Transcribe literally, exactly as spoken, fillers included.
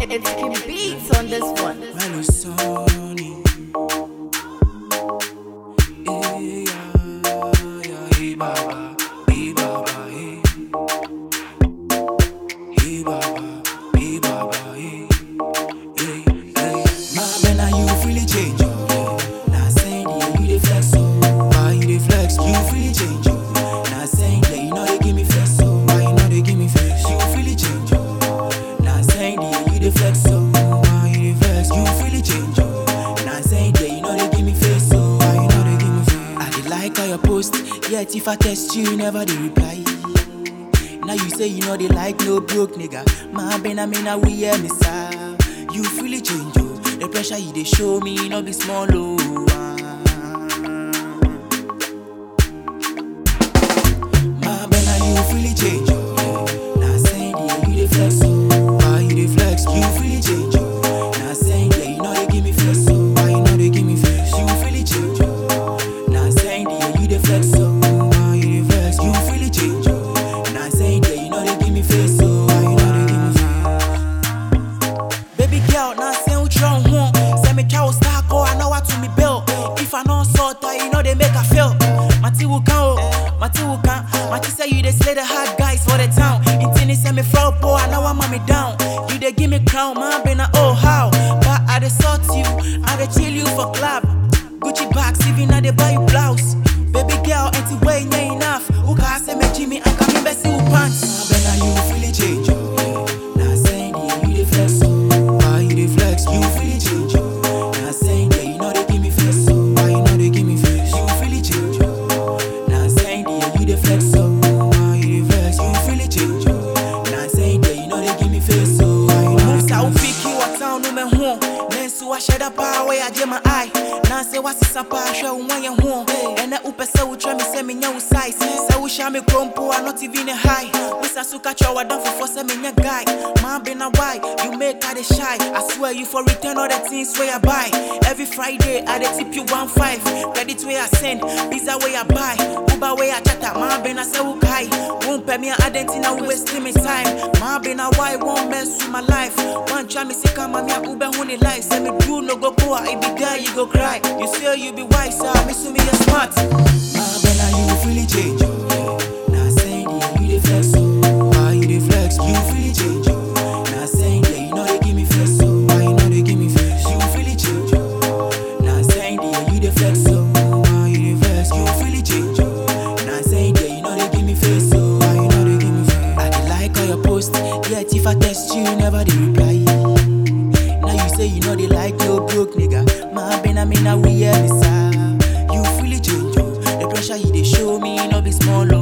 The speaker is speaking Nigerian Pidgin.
It's Kim Beats on this one. When it's sunny, yeah, yeah, hey baba, hey baba, hey, hey baba, hey baba, hey, hey, hey. My man, now you really change, oh. Now saying yeah, you dey flex, oh. Why you dey flex? You really change, oh. Now saying yeah, you know they give me flex, oh. Why you know they give me flex? You really change, oh. Now saying yeah, you dey flex, oh. You really change, oh. Now saying that you know they give me face, so why you know they give me face? I did like all your post, yet if I text you, you never they reply. Now you say you know they like no broke nigga. My ben I mean I we hear me sir. You really change, oh. The pressure you they show me, no be small, oh. My ben you really change, oh. Now saying that you they flex, oh. Why you they flex? You really change, oh. Flex up, why you dey flex? You really change, oh. Now saying that you know they give me face, so why you know they give me face? Baby girl, now saying what you want. Say me cow star call, I know what to me bill. If I know sort, you know they make a feel. Mati will count, Mati will count. Mati say you they slay the hard guys for the town. Intini say me fraud poor, I know I'm me down. You they give me crown, man, been a oh how. But I they sort you, I they chill you for club. Gucci bags, even I they buy you blouse. Baby girl, ain't it way near enough? Who can say me Jimmy and come in best you pants? But now you really change, oh. Now saying yeah, you dey flex, oh. Why you dey flex? You really change, oh. Now saying yeah, you know they give me face, oh. Why you know they give me face? You really change, oh. Now saying yeah, you dey flex, oh. Why you dey flex? You really change, oh. Now saying yeah, you know they give me face, oh. Why you know they give me face? You what town no me home. Nensu I shed up power where I jam my eye. Now say what's this up? I show one your home. And I upe say we try me say me nyawu size. Say we share me crumple, I not even a high. We say suka chow down for force me nya guy. Man been a why you make her the shy. I swear you for return all the things where I buy. Every Friday I dey tip you one five. Credit where I send, pizza where I buy, Uber where I chatter. Man been a say who kai. Won't pay me a identity we wasting me time. Man been a why won't mess with my life. One try me say come me a Uber honey life. Say me do no go poor, I be there you go cry. You say you be wise, so me so me a smart. My ben you really change, oh. Now saying yeah, you dey flex, oh. Why you dey flex? You really change, oh. Now saying yeah, you know they give me face, oh. Why you know they give me face? You really change, oh. Now saying yeah, you dey flex, oh. Why you dey flex? You really change, oh. Now saying yeah, you know they give me face, oh. Why you know they give me face? I dey like all your post, yet if I text you, you never dey reply. Now you say you know they like no broke nigga. My ben I mean I we hear me sir. You really change, oh. The pressure you they show me, no be small, oh.